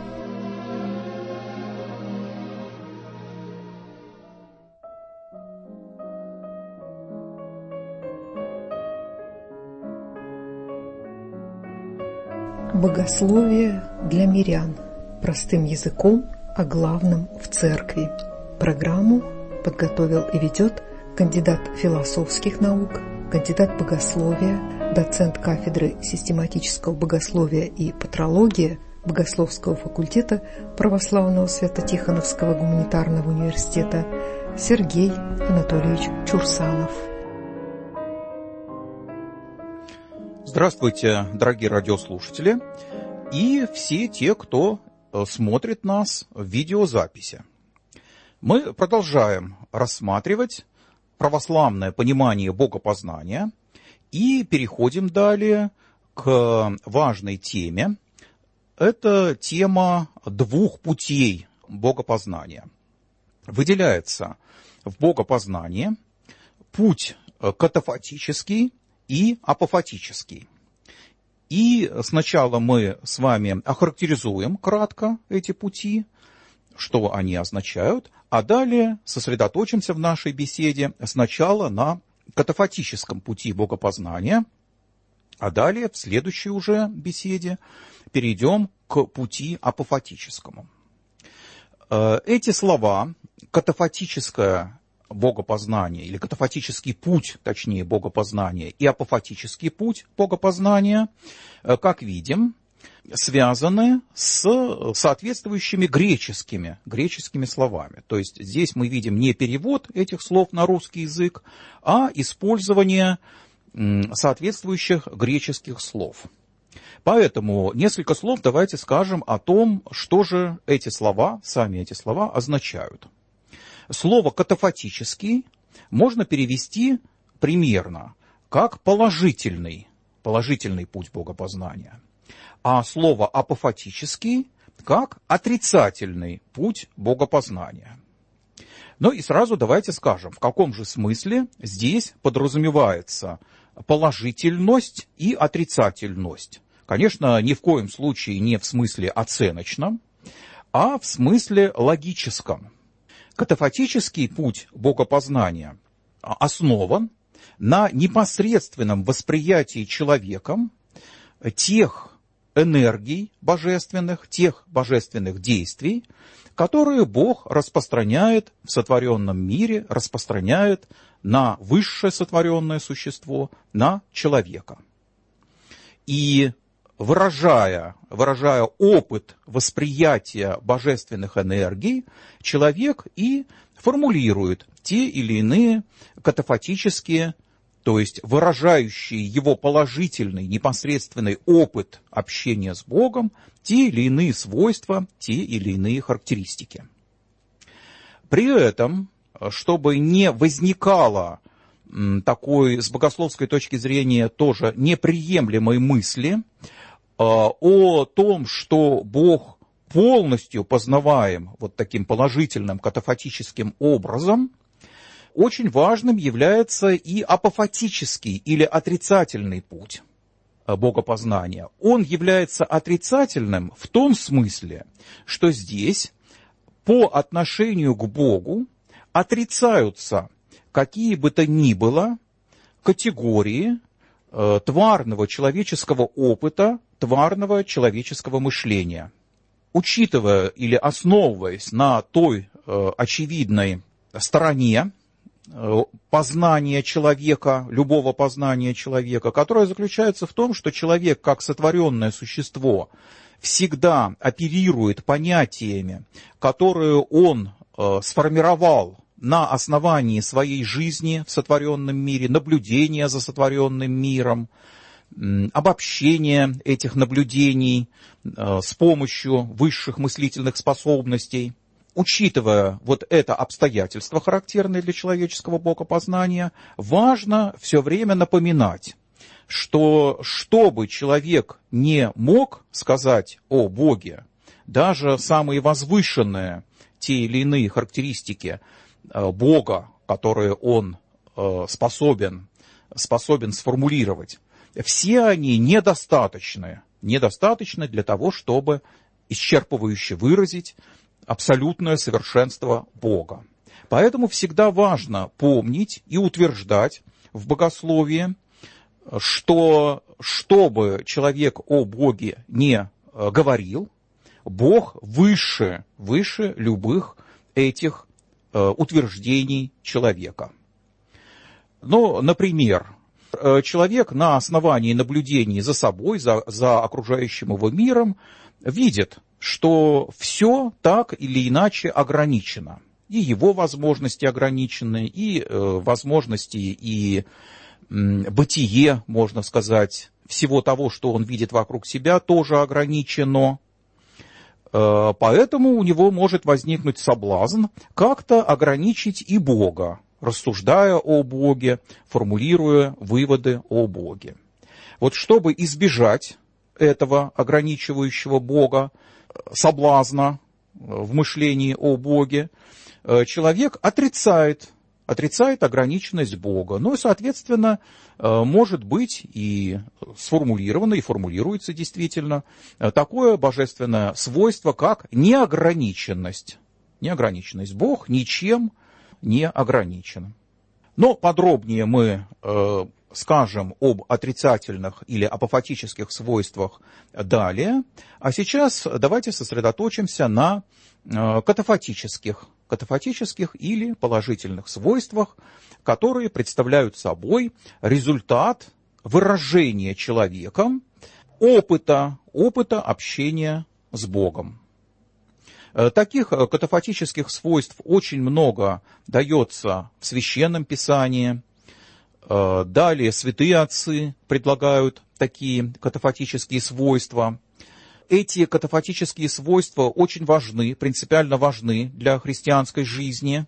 Богословие для мирян. Простым языком о главном в церкви. Программу подготовил и ведет кандидат философских наук, кандидат богословия, доцент кафедры систематического богословия и патрология Богословского факультета Православного Свято-Тихоновского гуманитарного университета Сергей Анатольевич Чурсанов. Здравствуйте, дорогие радиослушатели и все те, кто смотрит нас в видеозаписи. Мы продолжаем рассматривать православное понимание богопознания и переходим далее к важной теме. Это тема двух путей богопознания. Выделяется в богопознании путь катафатический и апофатический. И сначала мы с вами охарактеризуем кратко эти пути, что они означают, а далее сосредоточимся в нашей беседе сначала на катафатическом пути богопознания, а далее в следующей уже беседе перейдем к пути апофатическому. Эти слова катафатическое богопознание, или катафатический путь, точнее, богопознания, и апофатический путь богопознания, как видим, связаны с соответствующими греческими, греческими словами. То есть здесь мы видим не перевод этих слов на русский язык, а использование соответствующих греческих слов. Поэтому несколько слов давайте скажем о том, что же эти слова, сами эти слова означают. Слово «катафатический» можно перевести примерно как положительный, положительный путь богопознания, а слово «апофатический» как отрицательный путь богопознания. Ну и сразу давайте скажем, в каком же смысле здесь подразумевается положительность и отрицательность. Конечно, ни в коем случае не в смысле оценочном, а в смысле логическом. Катафатический путь богопознания основан на непосредственном восприятии человеком тех энергий божественных, тех божественных действий, которые Бог распространяет в сотворенном мире, распространяет на высшее сотворенное существо, на человека. И выражая, выражая опыт восприятия божественных энергий, человек и формулирует те или иные катафатические, то есть выражающие его положительный, непосредственный опыт общения с Богом, те или иные свойства, те или иные характеристики. При этом, чтобы не возникало такой, с богословской точки зрения, тоже неприемлемой мысли о том, что Бог полностью познаваем вот таким положительным катафатическим образом, очень важным является и апофатический или отрицательный путь богопознания. Он является отрицательным в том смысле, что здесь по отношению к Богу отрицаются какие бы то ни было категории э, тварного человеческого опыта, тварного человеческого мышления. Учитывая или основываясь на той э, очевидной стороне познания человека, любого познания человека, которое заключается в том, что человек, как сотворенное существо, всегда оперирует понятиями, которые он э, сформировал на основании своей жизни в сотворенном мире, наблюдения за сотворенным миром, э, обобщение этих наблюдений э, с помощью высших мыслительных способностей. Учитывая вот это обстоятельство, характерное для человеческого богопознания, важно все время напоминать, что чтобы человек не мог сказать о Боге, даже самые возвышенные те или иные характеристики Бога, которые он способен, способен сформулировать, все они недостаточны, недостаточны для того, чтобы исчерпывающе выразить абсолютное совершенство Бога. Поэтому всегда важно помнить и утверждать в богословии, что чтобы человек о Боге не говорил, Бог выше, выше любых этих утверждений человека. Ну, например, человек на основании наблюдений за собой, за, за окружающим его миром, видит, что все так или иначе ограничено. И его возможности ограничены, и э, возможности, и э, бытие, можно сказать, всего того, что он видит вокруг себя, тоже ограничено. Э, поэтому у него может возникнуть соблазн как-то ограничить и Бога, рассуждая о Боге, формулируя выводы о Боге. Вот чтобы избежать этого ограничивающего Бога, соблазна в мышлении о Боге, человек отрицает, отрицает ограниченность Бога. Ну и, соответственно, может быть и сформулировано, и формулируется действительно такое божественное свойство, как неограниченность. Неограниченность. Бог ничем не ограничен. Но подробнее мы э, скажем об отрицательных или апофатических свойствах далее. А сейчас давайте сосредоточимся на э, катафатических, катафатических или положительных свойствах, которые представляют собой результат выражения человеком опыта, опыта общения с Богом. Таких катафатических свойств очень много дается в Священном Писании. Далее святые отцы предлагают такие катафатические свойства. Эти катафатические свойства очень важны, принципиально важны для христианской жизни.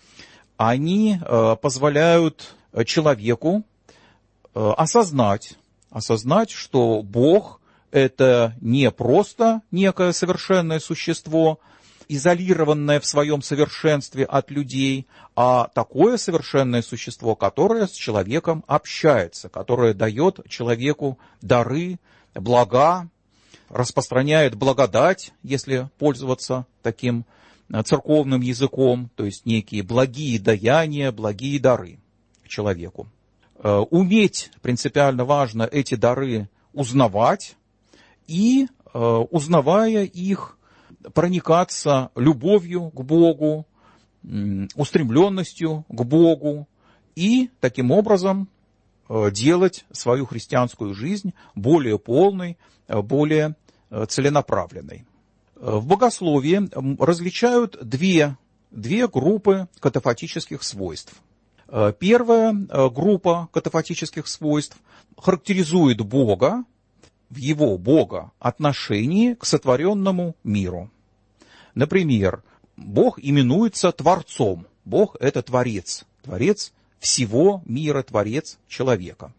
Они позволяют человеку осознать, осознать, что Бог – это не просто некое совершенное существо, изолированное в своем совершенстве от людей, а такое совершенное существо, которое с человеком общается, которое дает человеку дары, блага, распространяет благодать, если пользоваться таким церковным языком, то есть некие благие даяния, благие дары человеку. Уметь, принципиально важно, эти дары узнавать и, узнавая их, проникаться любовью к Богу, устремленностью к Богу и таким образом делать свою христианскую жизнь более полной, более целенаправленной. В богословии различают две, две группы катафатических свойств. Первая группа катафатических свойств характеризует Бога в его Бога отношении к сотворенному миру. Например, Бог именуется Творцом. Бог – это Творец. Творец всего мира, Творец человека.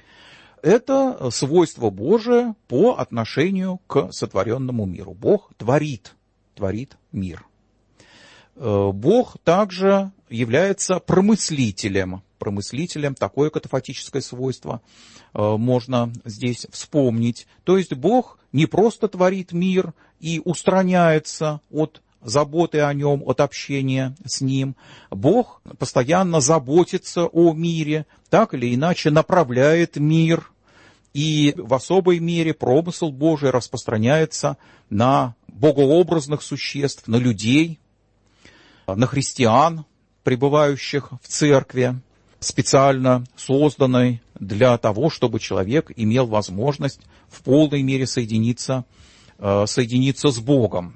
Это свойство Божие по отношению к сотворенному миру. Бог творит, творит мир. Бог также является промыслителем. Промыслителем, такое катафатическое свойство можно здесь вспомнить. То есть Бог не просто творит мир и устраняется от заботы о нем, от общения с ним. Бог постоянно заботится о мире, так или иначе направляет мир. И в особой мере промысл Божий распространяется на богообразных существ, на людей, на христиан, пребывающих в церкви, специально созданной для того, чтобы человек имел возможность в полной мере соединиться, соединиться с Богом.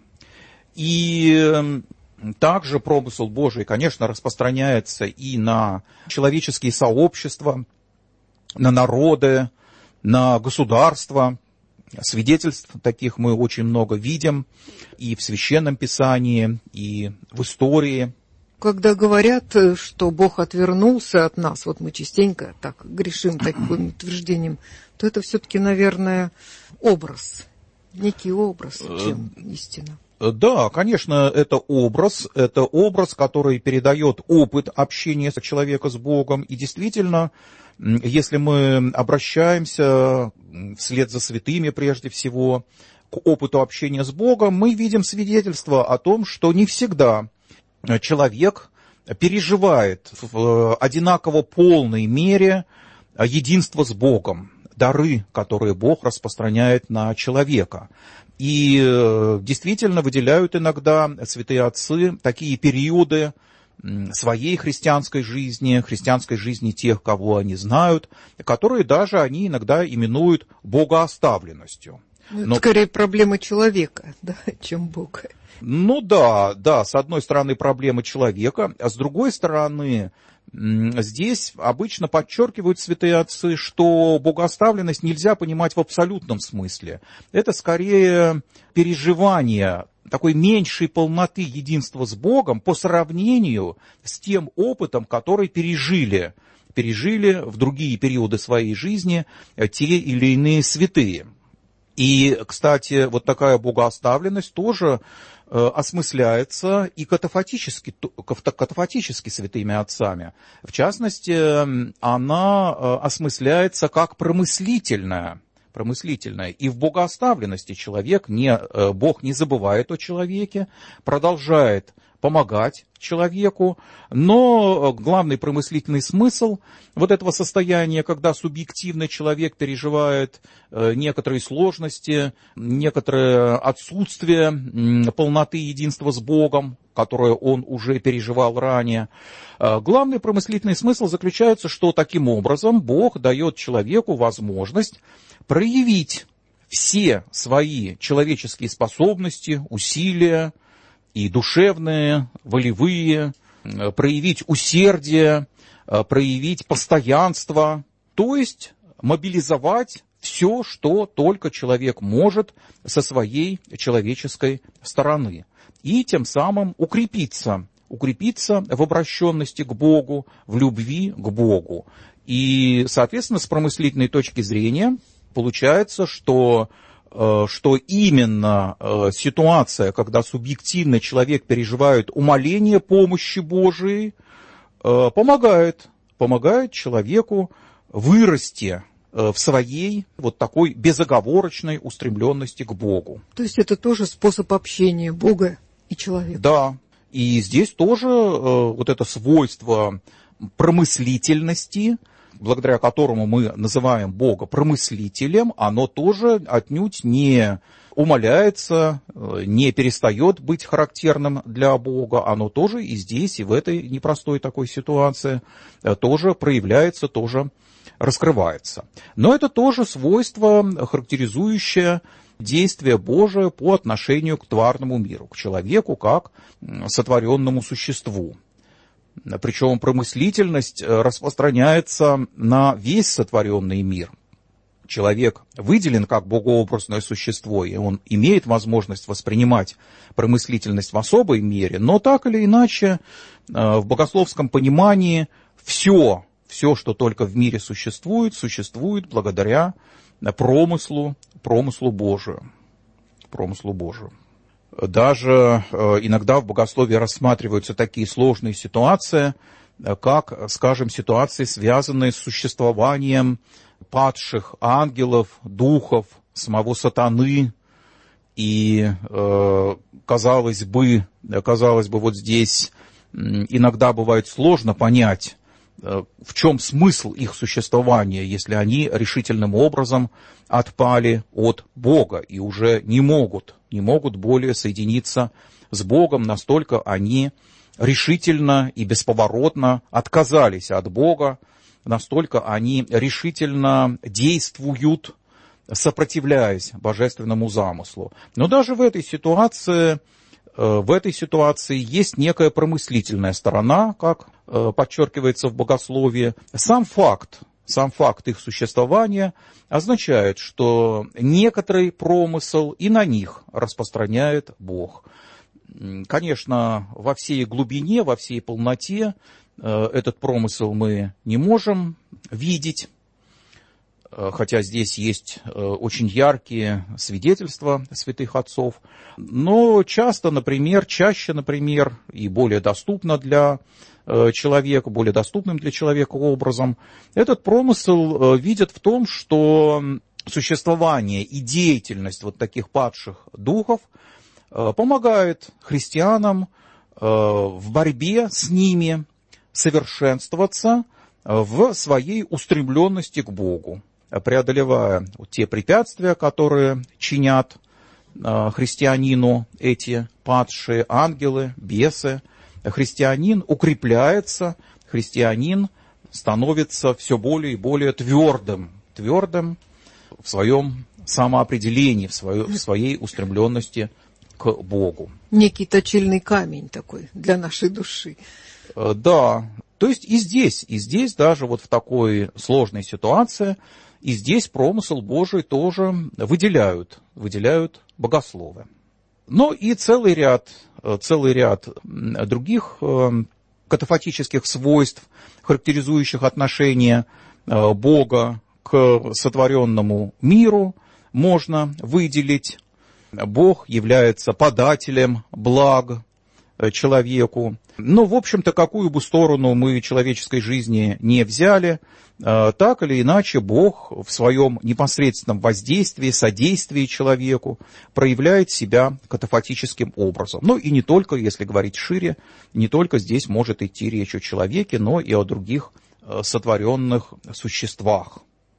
И также промысел Божий, конечно, распространяется и на человеческие сообщества, на народы, на государства. Свидетельств таких мы очень много видим и в Священном Писании, и в истории. Когда говорят, что Бог отвернулся от нас, вот мы частенько так грешим таким утверждением, то это все-таки, наверное, образ, некий образ, чем истина. Да, конечно, это образ, это образ, который передает опыт общения человека с Богом. И действительно, если мы обращаемся вслед за святыми прежде всего к опыту общения с Богом, мы видим свидетельство о том, что не всегда человек переживает в одинаково полной мере единство с Богом, дары, которые Бог распространяет на человека. И действительно выделяют иногда святые отцы такие периоды своей христианской жизни, христианской жизни тех, кого они знают, которые даже они иногда именуют богооставленностью. Но... Скорее проблема человека, да, чем Бога. Ну да, да, с одной стороны проблема человека, а с другой стороны здесь обычно подчеркивают святые отцы, что богооставленность нельзя понимать в абсолютном смысле. Это скорее переживание такой меньшей полноты единства с Богом по сравнению с тем опытом, который пережили, пережили в другие периоды своей жизни те или иные святые. И, кстати, вот такая богооставленность тоже э, осмысляется и катафатически, катафатически святыми отцами. В частности, она э, осмысляется как промыслительная. промыслительная. И в богооставленности человек, не, э, Бог не забывает о человеке, продолжает помогать человеку, но главный промыслительный смысл вот этого состояния, когда субъективно человек переживает некоторые сложности, некоторое отсутствие полноты единства с Богом, которое он уже переживал ранее, главный промыслительный смысл заключается, что таким образом Бог дает человеку возможность проявить все свои человеческие способности, усилия, и душевные, волевые, проявить усердие, проявить постоянство, то есть мобилизовать все, что только человек может со своей человеческой стороны. И тем самым укрепиться, укрепиться в обращенности к Богу, в любви к Богу. И, соответственно, с промыслительной точки зрения получается, что что именно ситуация, когда субъективно человек переживает умоление помощи Божией, помогает, помогает человеку вырасти в своей вот такой безоговорочной устремленности к Богу. То есть это тоже способ общения Бога и человека. Да, и здесь тоже вот это свойство промыслительности, благодаря которому мы называем Бога промыслителем, оно тоже отнюдь не умаляется, не перестает быть характерным для Бога. Оно тоже и здесь, и в этой непростой такой ситуации тоже проявляется, тоже раскрывается. Но это тоже свойство, характеризующее действие Божие по отношению к тварному миру, к человеку как сотворенному существу. Причем промыслительность распространяется на весь сотворенный мир. Человек выделен как богообразное существо, и он имеет возможность воспринимать промыслительность в особой мере, но так или иначе в богословском понимании все, все, что только в мире существует, существует благодаря промыслу, промыслу Божию. Промыслу Божию. Даже иногда в богословии рассматриваются такие сложные ситуации, как, скажем, ситуации, связанные с существованием падших ангелов, духов, самого сатаны. И, казалось бы, казалось бы, вот здесь иногда бывает сложно понять, в чем смысл их существования, если они решительным образом отпали от Бога и уже не могут, не могут более соединиться с Богом, настолько они решительно и бесповоротно отказались от Бога, настолько они решительно действуют, сопротивляясь божественному замыслу. Но даже в этой ситуации, в этой ситуации есть некая промыслительная сторона, как подчеркивается в богословии. Сам факт, сам факт их существования означает, что некоторый промысел и на них распространяет Бог. Конечно, во всей глубине, во всей полноте этот промысел мы не можем видеть, хотя здесь есть очень яркие свидетельства святых отцов, но часто, например, чаще, например, и более доступно для человека, более доступным для человека образом, этот промысел видят в том, что существование и деятельность вот таких падших духов помогает христианам в борьбе с ними совершенствоваться в своей устремленности к Богу, преодолевая те препятствия, которые чинят христианину эти падшие ангелы, бесы. Христианин укрепляется, христианин становится все более и более твердым, твердым в своем самоопределении, в своей, в своей устремленности к Богу. Некий точильный камень такой для нашей души. Да, то есть и здесь, и здесь даже вот в такой сложной ситуации, и здесь промысел Божий тоже выделяют, выделяют богословы. Но и целый ряд, целый ряд других катафатических свойств, характеризующих отношение Бога к сотворенному миру, можно выделить. Бог является подателем благ человеку. Но, в общем-то, какую бы сторону мы человеческой жизни не взяли, так или иначе Бог в своем непосредственном воздействии, содействии человеку проявляет себя катафатическим образом. Ну и не только, если говорить шире, не только здесь может идти речь о человеке, но и о других сотворенных существах.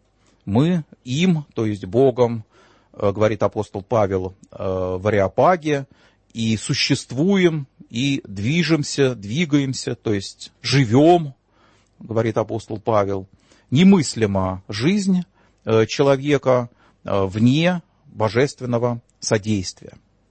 Мы им, то есть Богом, говорит апостол Павел в Ареопаге, и существуем, и движемся, двигаемся, то есть живем, говорит апостол Павел. Немыслима жизнь человека вне божественного содействия.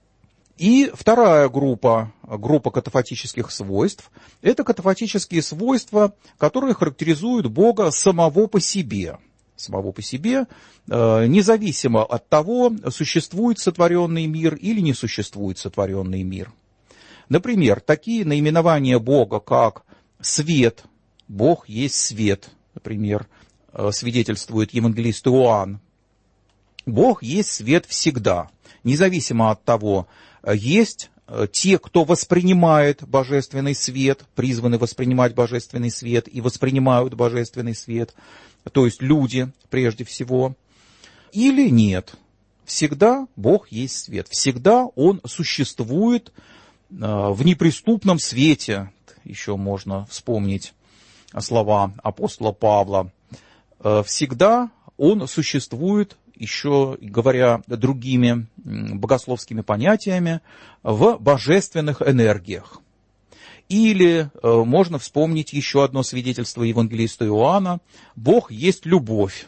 И вторая группа, группа катафатических свойств, это катафатические свойства, которые характеризуют Бога самого по себе. Самого по себе, независимо от того, существует сотворенный мир или не существует сотворенный мир. Например, такие наименования Бога, как свет, Бог есть свет, например, свидетельствует евангелист Иоанн. Бог есть свет всегда, независимо от того, есть те, кто воспринимает божественный свет, призваны воспринимать божественный свет и воспринимают божественный свет, то есть люди прежде всего, или нет. Всегда Бог есть свет, всегда Он существует в неприступном свете. Еще можно вспомнить слова апостола Павла. всегда он существует, еще говоря другими богословскими понятиями, в божественных энергиях. Или можно вспомнить еще одно свидетельство евангелиста Иоанна: Бог есть любовь.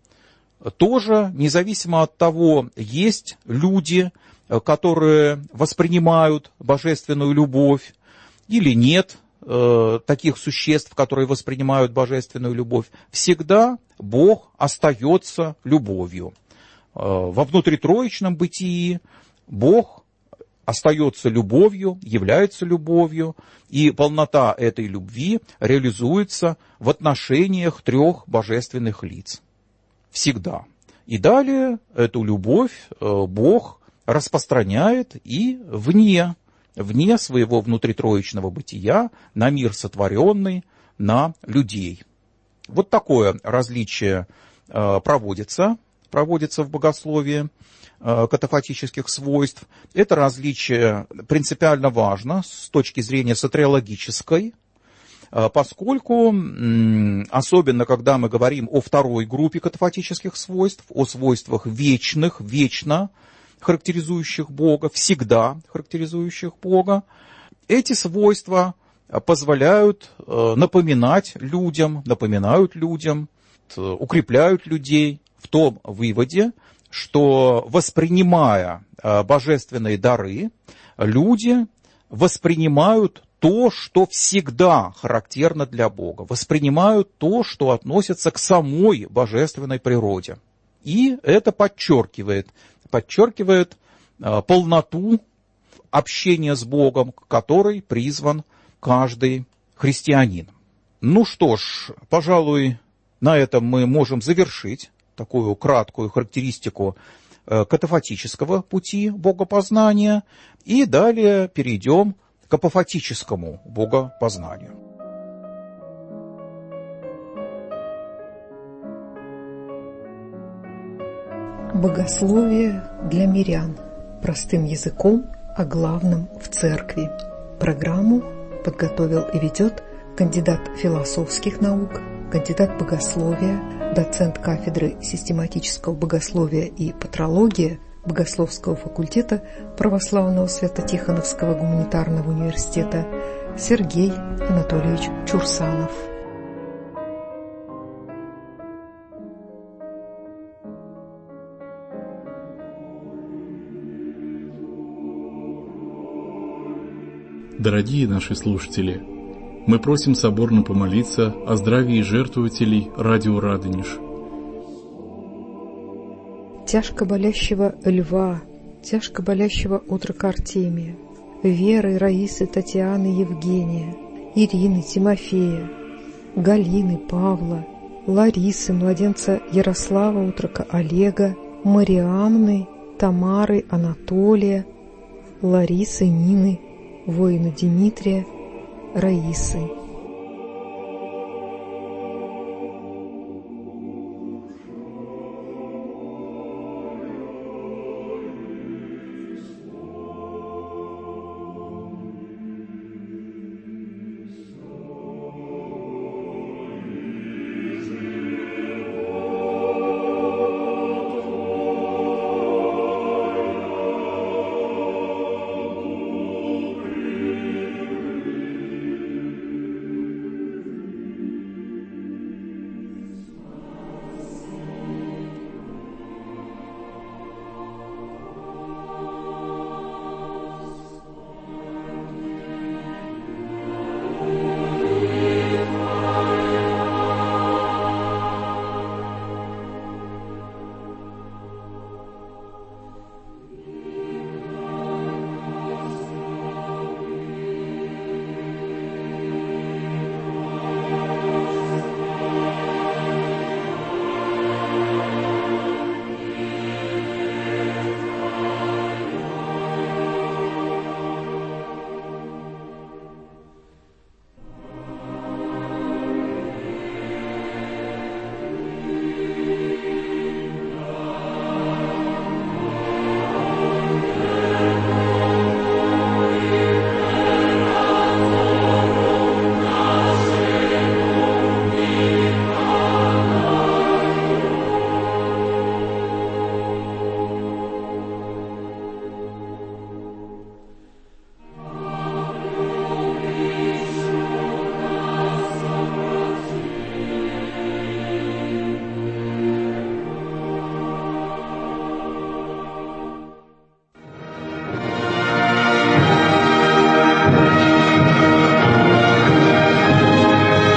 Тоже, независимо от того, есть люди, которые воспринимают божественную любовь, или нет э, таких существ, которые воспринимают божественную любовь, всегда Бог остается любовью. Э, во внутритроичном бытии Бог остается любовью, является любовью, и полнота этой любви реализуется в отношениях трех божественных лиц. Всегда. И далее эту любовь э, Бог распространяет и вне, вне своего внутритроичного бытия, на мир сотворенный, на людей. Вот такое различие э, проводится, проводится в богословии э, катафатических свойств. Это различие принципиально важно с точки зрения сотриологической, поскольку, особенно когда мы говорим о второй группе катафатических свойств, о свойствах вечных, вечно характеризующих Бога, всегда характеризующих Бога, эти свойства позволяют напоминать людям, напоминают людям, укрепляют людей в том выводе, что, воспринимая божественные дары, люди воспринимают то, что всегда характерно для Бога, воспринимают то, что относится к самой божественной природе. И это подчеркивает, подчеркивает э, полноту общения с Богом, к которой призван каждый христианин. Ну что ж, пожалуй, на этом мы можем завершить такую краткую характеристику э, катафатического пути богопознания, и далее перейдем к апофатическому богопознанию. Богословие для мирян. Простым языком о главном в церкви. Программу подготовил и ведет кандидат философских наук, кандидат богословия, доцент кафедры систематического богословия и патрологии Богословского факультета Православного Свято-Тихоновского гуманитарного университета Сергей Анатольевич Чурсанов. Дорогие наши слушатели, мы просим соборно помолиться о здравии жертвователей радио «Радонеж». Тяжко болящего Льва, тяжко болящего отрока Артемия, Веры, Раисы, Татьяны, Евгения, Ирины, Тимофея, Галины, Павла, Ларисы, младенца Ярослава, отрока Олега, Мариамны, Тамары, Анатолия, Ларисы, Нины, воина Дмитрия, Раисы.